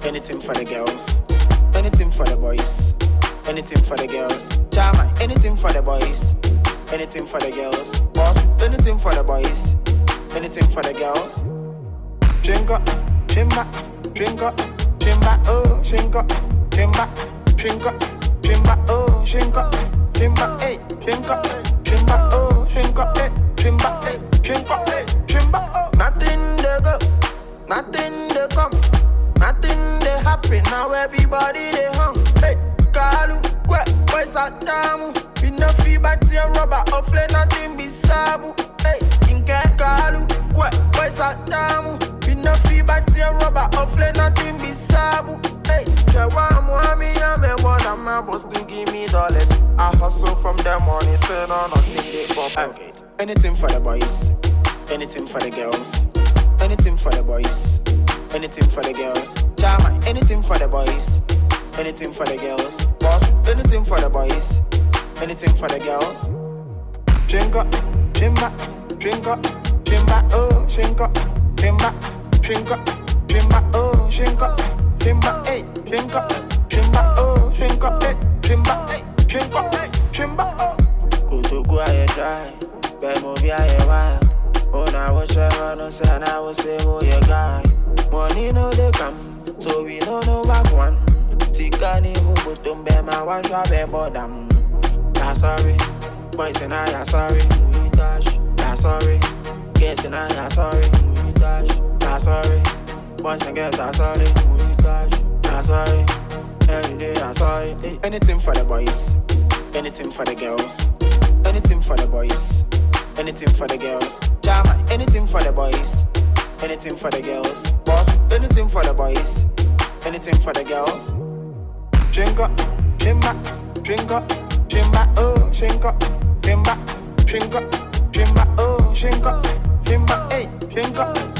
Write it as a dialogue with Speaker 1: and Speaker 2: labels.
Speaker 1: anything for the girls, anything for the boys, anything for the girls. Chama, anything for the boys, anything for the girls. Boss, anything for the boys, anything for the girls. Drink up, drink up, drink up, drink up, oh, drink up, drink up, drink up, drink up, oh, drink up, drink up, hey, drink up, drink up, oh, drink up, hey, drink up, hey, drink up, hey, drink up, oh. Nothing they go, nothing they come, nothing they happen. Now everybody they hung. Hey, Kalu, kwe, boys at damu. We no fee back to your rubber, offle nothing be sabu. Hey, inke Kalu, kwe, boys at damu. We no fee back to your rubber, offle nothing be sabu. Hey, Jawa Muami, I'm a one, I'm a boss to give me dollars. I hustle from the morning, spend on nothing they for pocket. Anything for the boys, anything for the girls, anything for the boys, anything for the girls. Chama, anything for the boys, anything for the girls. Boss, anything for the boys, anything for the girls. Drink up, drink up, drink up, drink up, oh, drink up, drink up, drink up, drink up, oh, drink up, drink up, hey, drink up, drink up, oh, drink up, hey, drink up, hey, drink up, hey, drink up, oh. Go to go ahead, dry, but move your wild. Oh, now what's your run, say, and I will say, oh, you guy. Money no they come, so we don't know back one. Tikani who put them be my one drop a bottom. Yeah, sorry, boys and I are sorry. We dash, yeah, sorry. Girls and I are sorry. We dash, yeah, sorry. Boys and girls are sorry. We dash, yeah, sorry. Every day I'm sorry. Hey, anything for the boys, anything for the girls, anything for the boys, anything for the girls. Jama, anything for the boys, anything for the girls. Boss, anything for the boys, anything for the girls. Drink up, drink up, drink up, drink up, oh, drink up, drink up, drink up, drink up, oh, drink up, hey, drink up.